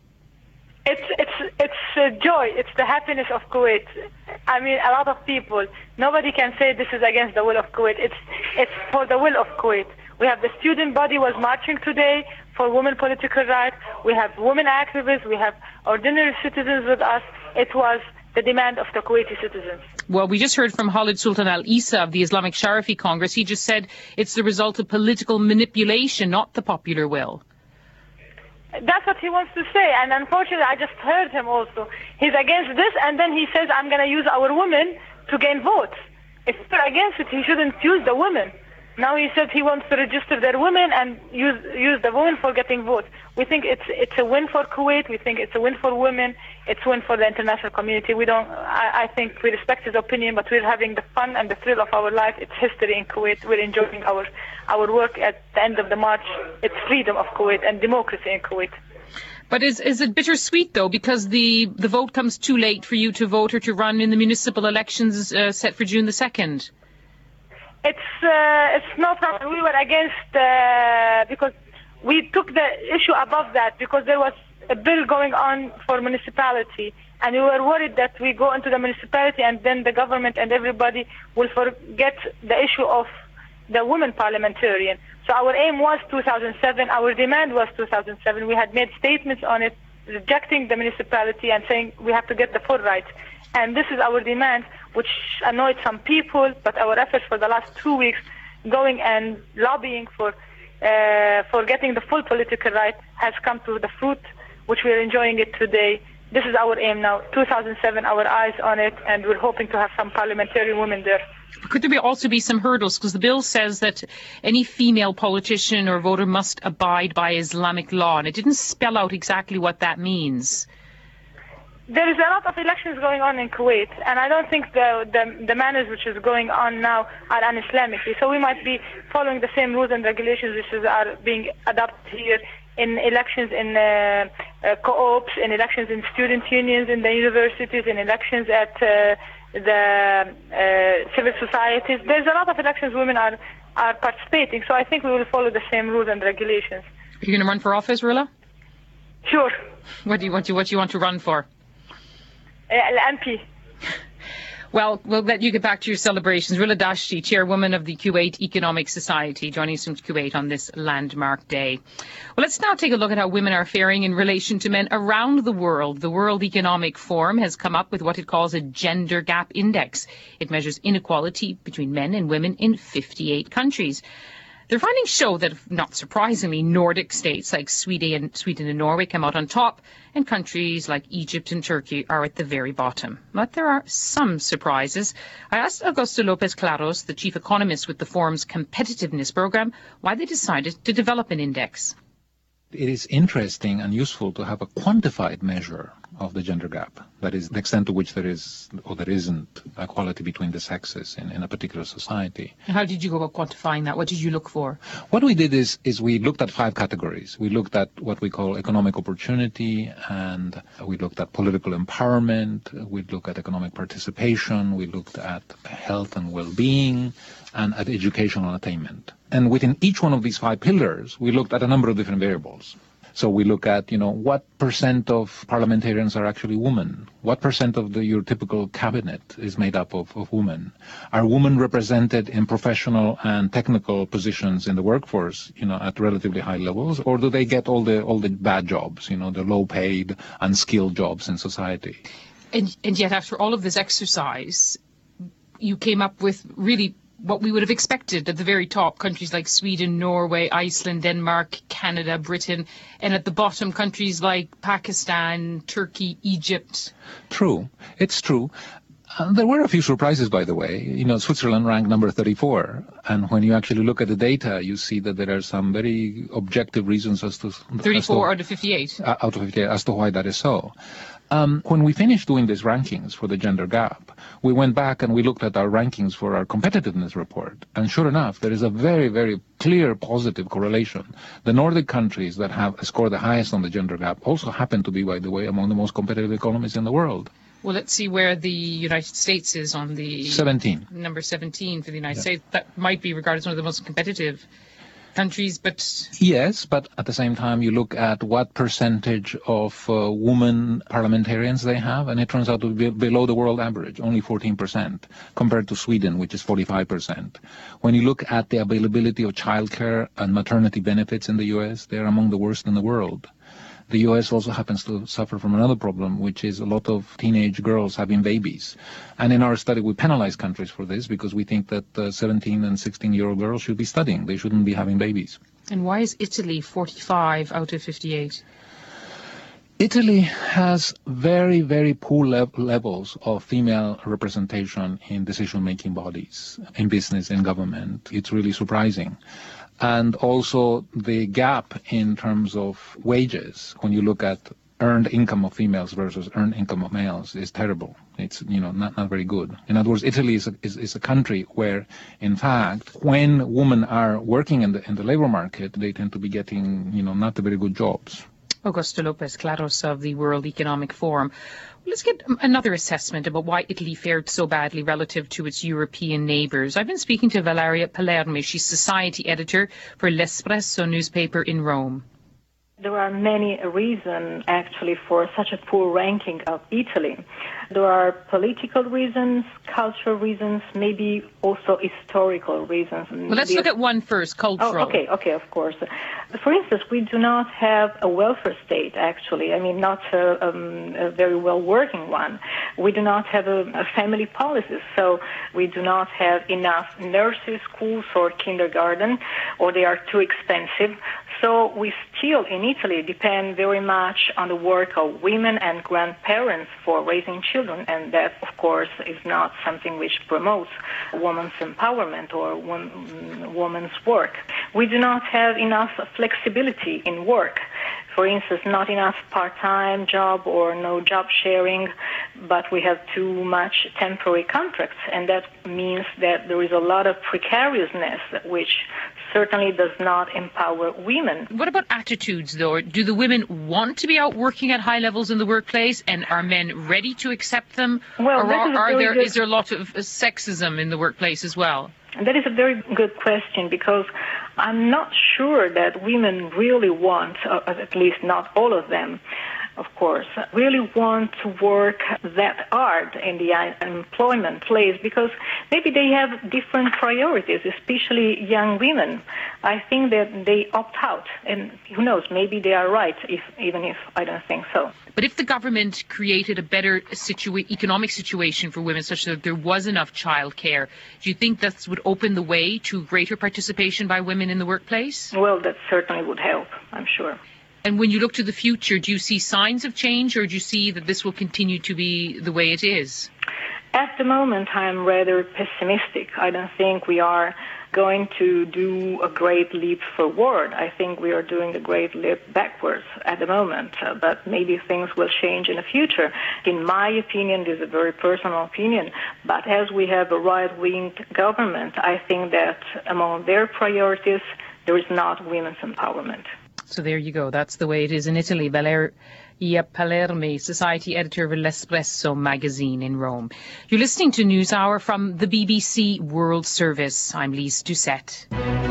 It's it's it's uh, joy. It's the happiness of Kuwait. I mean, a lot of people. Nobody can say this is against the will of Kuwait. It's it's for the will of Kuwait. We have the student body was marching today for women political rights. We have women activists. We have ordinary citizens with us. It was the demand of the Kuwaiti citizens. Well, we just heard from Khalid Sultan Al Isa of the Islamic Sharafi Congress. He just said it's the result of political manipulation, not the popular will. That's what he wants to say, and unfortunately I just heard him also. He's against this, and then he says, I'm going to use our women to gain votes. If they're against it, he shouldn't use the women. Now he said he wants to register their women and use use the women for getting votes. We think it's it's a win for Kuwait. We think it's a win for women. It's a win for the international community. We don't. I, I think we respect his opinion, but we're having the fun and the thrill of our life. It's history in Kuwait. We're enjoying our our work at the end of the march. It's freedom of Kuwait and democracy in Kuwait. But is is it bittersweet though, because the the vote comes too late for you to vote or to run in the municipal elections uh, set for June the second? It's uh, it's not that we were against uh, because we took the issue above that because there was a bill going on for municipality, and we were worried that we go into the municipality and then the government and everybody will forget the issue of the women parliamentarian. So our aim was two thousand seven, our demand was two thousand seven. We had made statements on it, rejecting the municipality and saying we have to get the full rights. And this is our demand, which annoyed some people, but our efforts for the last two weeks going and lobbying for uh, for getting the full political right has come to the fruit, which we are enjoying it today. This is our aim now, two thousand seven, our eyes on it, and we're hoping to have some parliamentary women there. Could there be also be some hurdles? Because the bill says that any female politician or voter must abide by Islamic law, and it didn't spell out exactly what that means. There is a lot of elections going on in Kuwait, and I don't think the, the, the manners which is going on now are un-Islamically. So we might be following the same rules and regulations which is, are being adopted here in elections in uh, uh, co-ops, in elections in student unions, in the universities, in elections at uh, the uh, civil societies. There's a lot of elections women are, are participating, so I think we will follow the same rules and regulations. Are you going to run for office, Rula? Sure. What do you want to what do you want to run for? Uh, M P. Well, we'll let you get back to your celebrations. Rilla Dashti, chairwoman of the Kuwait Economic Society, joining us from Kuwait on this landmark day. Well, let's now take a look at how women are faring in relation to men around the world. The World Economic Forum has come up with what it calls a gender gap index. It measures inequality between men and women in fifty-eight countries. Their findings show that, not surprisingly, Nordic states like Sweden and, Sweden and Norway come out on top, and countries like Egypt and Turkey are at the very bottom. But there are some surprises. I asked Augusto Lopez Claros, the chief economist with the forum's competitiveness program, why they decided to develop an index. It is interesting and useful to have a quantified measure of the gender gap. That is the extent to which there is or there isn't equality between the sexes in, in a particular society. How did you go about quantifying that? What did you look for? What we did is, is we looked at five categories. We looked at what we call economic opportunity, and we looked at political empowerment, we looked at economic participation, we looked at health and well-being, and at educational attainment. And within each one of these five pillars, we looked at a number of different variables. So we look at, you know, what percent of parliamentarians are actually women? What percent of the, your typical cabinet is made up of, of women? Are women represented in professional and technical positions in the workforce, you know, at relatively high levels? Or do they get all the all the bad jobs, you know, the low-paid, unskilled jobs in society? And, and yet, after all of this exercise, you came up with really what we would have expected at the very top, countries like Sweden, Norway, Iceland, Denmark, Canada, Britain, and at the bottom, countries like Pakistan, Turkey, Egypt. True. It's true. Uh, there were a few surprises, by the way. You know, Switzerland ranked number thirty-four, and when you actually look at the data, you see that there are some very objective reasons as to... thirty-four as to, out of fifty-eight. Uh, out of fifty-eight, as to why that is so. Um, when we finished doing these rankings for the gender gap, we went back and we looked at our rankings for our competitiveness report. And sure enough, there is a very, very clear positive correlation. The Nordic countries that have scored the highest on the gender gap also happen to be, by the way, among the most competitive economies in the world. Well, let's see where the United States is on the... seventeen. Number seventeen for the United Yeah. States. That might be regarded as one of the most competitive countries, but... Yes, but at the same time, you look at what percentage of uh, women parliamentarians they have, and it turns out to be below the world average, only fourteen percent, compared to Sweden, which is forty-five percent. When you look at the availability of childcare and maternity benefits in the U S, they're among the worst in the world. The U S also happens to suffer from another problem, which is a lot of teenage girls having babies. And in our study, we penalize countries for this because we think that uh, seventeen and sixteen-year-old girls should be studying. They shouldn't be having babies. And why is Italy forty-five out of fifty-eight? Italy has very, very poor le- levels of female representation in decision-making bodies, in business, in government. It's really surprising. And also the gap in terms of wages, when you look at earned income of females versus earned income of males, is terrible. It's, you know, not, not very good. In other words, Italy is a, is, is a country where, in fact, when women are working in the in the labor market, they tend to be getting, you know, not very good jobs. Augusto Lopez Claros of the World Economic Forum. Let's get another assessment about why Italy fared so badly relative to its European neighbours. I've been speaking to Valeria Palermi. She's society editor for L'Espresso newspaper in Rome. There are many reasons, actually, for such a poor ranking of Italy. There are political reasons, cultural reasons, maybe also historical reasons. Well, let's look at one first, cultural. Oh, okay, okay, of course. For instance, we do not have a welfare state, actually. I mean, not a, um, a very well-working one. We do not have a, a family policy, so we do not have enough nursery schools or kindergarten, or they are too expensive. So we still, in Italy, depend very much on the work of women and grandparents for raising children, and that, of course, is not something which promotes women's empowerment or women's work. We do not have enough flexibility in work. For instance, not enough part-time job or no job sharing, but we have too much temporary contracts, and that means that there is a lot of precariousness, which certainly does not empower women. What about attitudes, though? Do the women want to be out working at high levels in the workplace, and are men ready to accept them? Well, or this is are, are very there good. is there a lot of sexism in the workplace as well? And that is a very good question, because I'm not sure that women really want, uh, at least not all of them, of course, really want to work that hard in the unemployment place, because maybe they have different priorities, especially young women. I think that they opt out, and who knows, maybe they are right, if, even if I don't think so. But if the government created a better situa- economic situation for women, such that there was enough childcare, do you think that would open the way to greater participation by women in the workplace? Well, that certainly would help, I'm sure. And when you look to the future, do you see signs of change, or do you see that this will continue to be the way it is? At the moment, I'm rather pessimistic. I don't think we are going to do a great leap forward. I think we are doing a great leap backwards at the moment, uh, but maybe things will change in the future. In my opinion, this is a very personal opinion, but as we have a right-wing government, I think that among their priorities, there is not women's empowerment. So there you go. That's the way it is in Italy. Valeria Palermi, society editor of L'Espresso magazine in Rome. You're listening to News Hour from the B B C World Service. I'm Lise Doucette.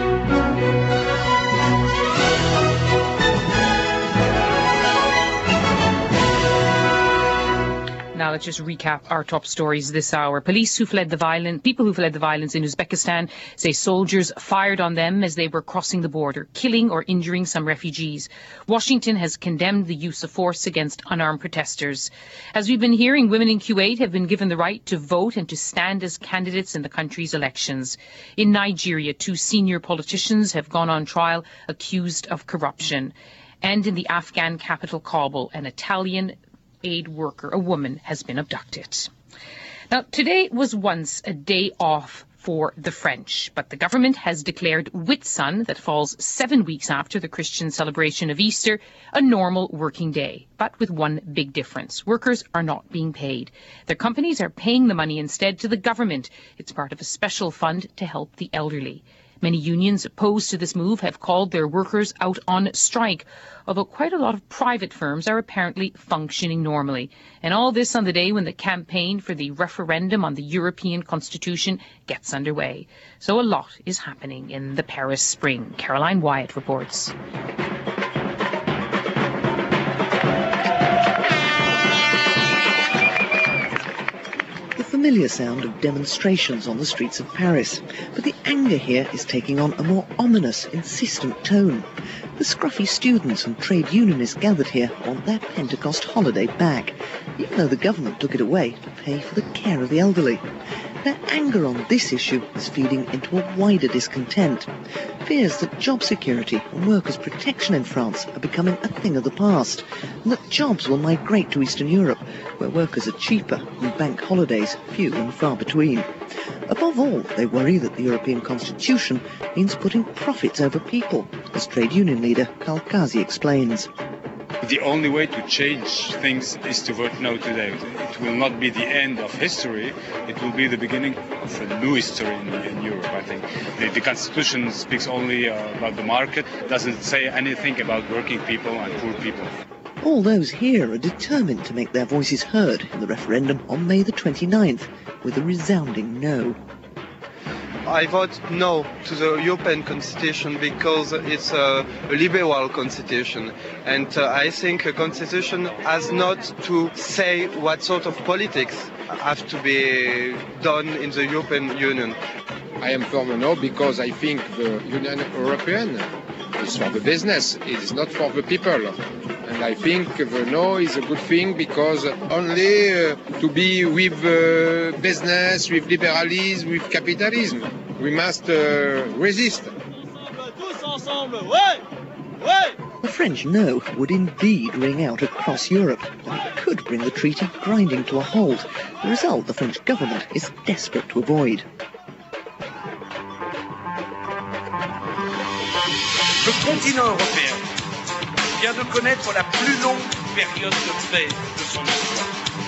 Now let's just recap our top stories this hour. Police who fled the violence, people who fled the violence in Uzbekistan say soldiers fired on them as they were crossing the border, killing or injuring some refugees. Washington has condemned the use of force against unarmed protesters. As we've been hearing, women in Kuwait have been given the right to vote and to stand as candidates in the country's elections. In Nigeria, two senior politicians have gone on trial accused of corruption. And in the Afghan capital, Kabul, an Italian aid worker, a woman, has been abducted. Now, today was once a day off for the French, but the government has declared Whitsun, that falls seven weeks after the Christian celebration of Easter, a normal working day, but with one big difference. Workers are not being paid. Their companies are paying the money instead to the government. It's part of a special fund to help the elderly. Many unions opposed to this move have called their workers out on strike, although quite a lot of private firms are apparently functioning normally. And all this on the day when the campaign for the referendum on the European Constitution gets underway. So a lot is happening in the Paris Spring. Caroline Wyatt reports. Familiar sound of demonstrations on the streets of Paris, but the anger here is taking on a more ominous, insistent tone. The scruffy students and trade unionists gathered here want their Pentecost holiday back, even though the government took it away to pay for the care of the elderly. Their anger on this issue is feeding into a wider discontent. Fears that job security and workers' protection in France are becoming a thing of the past, and that jobs will migrate to Eastern Europe, where workers are cheaper and bank holidays few and far between. Above all, they worry that the European Constitution means putting profits over people, as trade union leader Karl Kazi explains. The only way to change things is to vote no today. It will not be the end of history. It will be the beginning of a new history in, in Europe, I think. The, the Constitution speaks only uh, about the market, doesn't say anything about working people and poor people. All those here are determined to make their voices heard in the referendum on May the twenty-ninth, with a resounding no. I vote no to the European Constitution because it's a liberal constitution, and uh, I think a constitution has not to say what sort of politics have to be done in the European Union. I am for the no because I think the Union European is for the business, it is not for the people. And I think the no is a good thing because only uh, to be with uh, business, with liberalism, with capitalism, we must uh, resist. The French no would indeed ring out across Europe, and it could bring the treaty grinding to a halt, a result the French government is desperate to avoid. Le continent européen vient de connaître la plus longue période de paix de son histoire.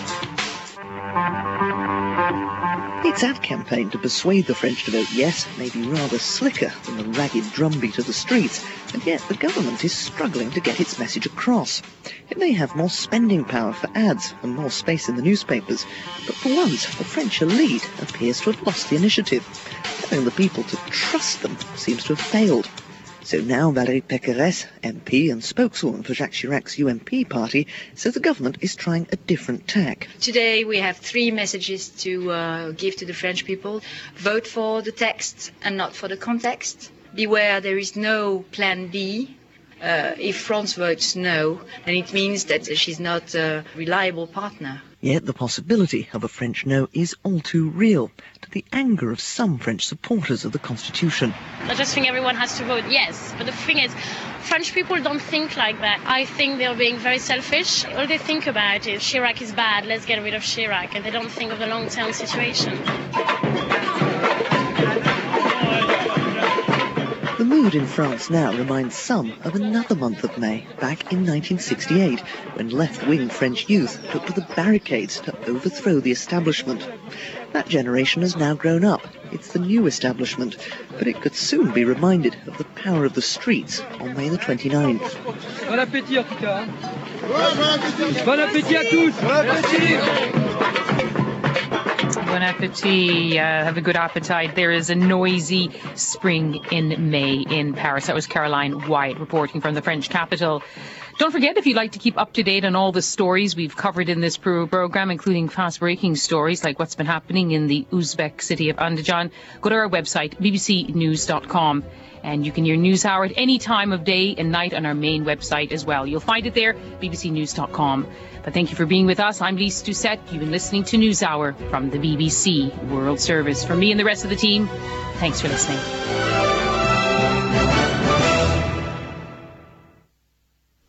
Its ad campaign to persuade the French to vote yes may be rather slicker than the ragged drumbeat of the streets, and yet the government is struggling to get its message across. It may have more spending power for ads and more space in the newspapers, but for once the French elite appears to have lost the initiative. telling the people to trust them seems to have failed. So now Valérie Pécresse, M P and spokeswoman for Jacques Chirac's U M P party, says the government is trying a different tack. Today we have three messages to uh, give to the French people. Vote for the text and not for the context. Beware, there is no plan B. Uh, if France votes no, then it means that she's not a reliable partner. Yet the possibility of a French no is all too real, to the anger of some French supporters of the Constitution. I just think everyone has to vote yes. But the thing is, French people don't think like that. I think they're being very selfish. All they think about is Chirac is bad, let's get rid of Chirac. And they don't think of the long-term situation. The mood in France now reminds some of another month of May, back in nineteen sixty-eight, when left-wing French youth took to the barricades to overthrow the establishment. That generation has now grown up. It's the new establishment, but it could soon be reminded of the power of the streets on May the twenty-ninth. Bon appétit en tout cas. Bon appétit à tous. Bon appétit. Bon appetit. Uh, have a good appetite. There is a noisy spring in May in Paris. That was Caroline Wyatt reporting from the French capital. Don't forget, if you'd like to keep up to date on all the stories we've covered in this program, including fast-breaking stories like what's been happening in the Uzbek city of Andijan, go to our website, b b c news dot com. And you can hear NewsHour at any time of day and night on our main website as well. You'll find it there, b b c news dot com. But thank you for being with us. I'm Lise Doucette. You've been listening to NewsHour from the B B C World Service. From me and the rest of the team, thanks for listening.